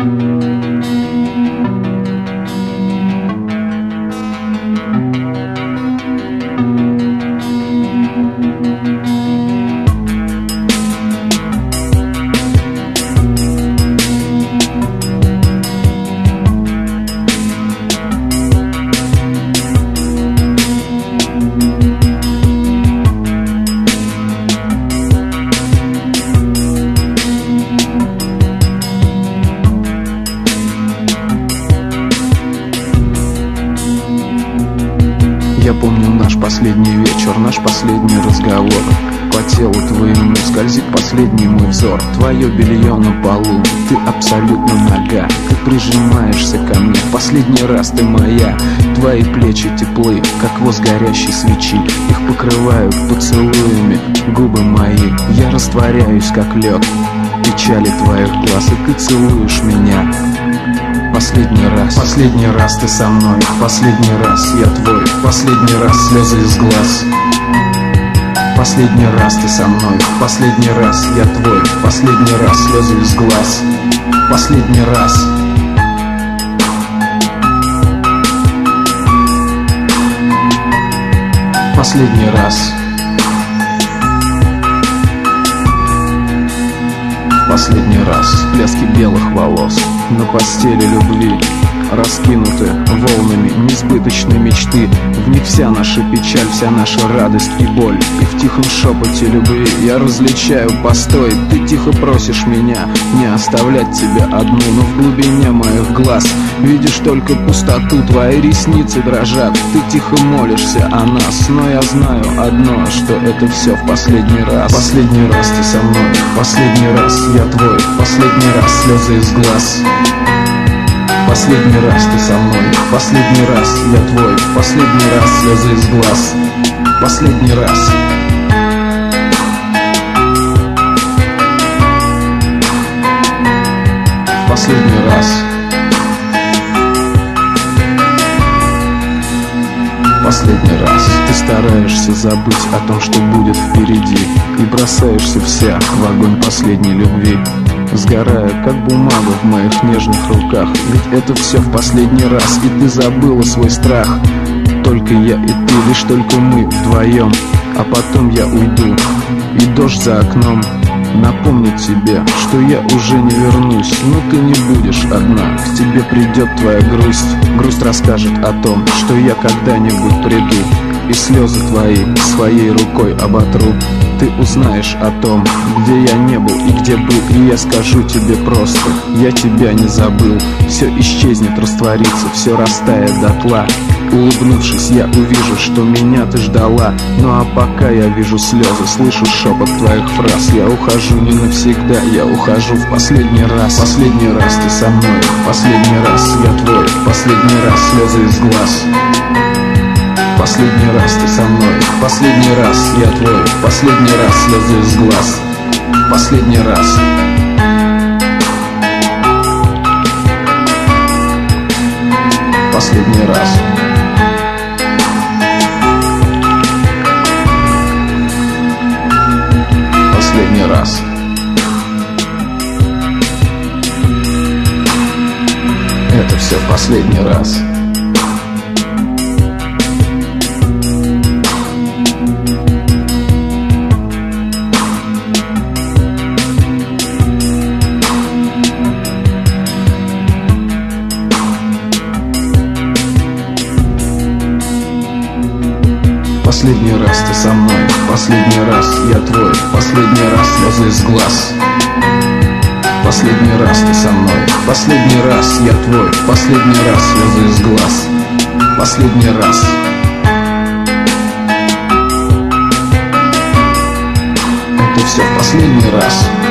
Я помню наш последний вечер, наш последний разговор. По телу твоему скользит последний мой взор. Твое белье на полу, ты абсолютно нага. Ты прижимаешься ко мне, в последний раз ты моя. Твои плечи теплы, как воск горящей свечи. Их покрывают поцелуями губы мои. Я растворяюсь, как лед в печали твоих глаз, и ты целуешь меня. Последний раз ты со мной, последний раз я твой, последний раз слезы из глаз. Последний раз ты со мной, последний раз я твой, последний раз слезы из глаз. Последний раз. Последний раз. Последний раз. Всплески белых волос на постели любви, раскинуты волнами несбыточной мечты. В них вся наша печаль, вся наша радость и боль. И в тихом шепоте любви я различаю постой. Ты тихо просишь меня не оставлять тебя одну, но в глубине моих глаз видишь только пустоту. Твои ресницы дрожат, ты тихо молишься о нас, но я знаю одно, что это все в последний раз. Последний раз ты со мной, последний раз я твой, последний раз слезы из глаз. Последний раз ты со мной, последний раз я твой, последний раз слезы из глаз. Последний раз. Последний раз. Последний раз. Ты стараешься забыть о том, что будет впереди, и бросаешься вся в огонь последней любви, сгорая, как бумага в моих нежных руках. Ведь это все в последний раз, и ты забыла свой страх. Только я и ты, лишь только мы вдвоем. А потом я уйду, и дождь за окном напомнит тебе, что я уже не вернусь. Но ты не будешь одна, к тебе придет твоя грусть. Грусть расскажет о том, что я когда-нибудь приду, и слезы твои своей рукой оботру. Ты узнаешь о том, где я не был и где был, и я скажу тебе просто: я тебя не забыл. Все исчезнет, растворится, все растает дотла. Улыбнувшись, я увижу, что меня ты ждала. Ну а пока я вижу слезы, слышу шепот твоих фраз. Я ухожу не навсегда, я ухожу в последний раз. Последний раз ты со мной, последний раз я твой, последний раз слезы из глаз. Последний раз ты со мной, последний раз я твой, последний раз слезы из глаз. Последний раз. Последний раз. Последний раз. Это все в последний раз. Последний раз ты со мной, последний раз я твой, последний раз слезы из глаз. Последний раз ты со мной, последний раз я твой, последний раз слезы из глаз. Последний раз. Это все в последний раз.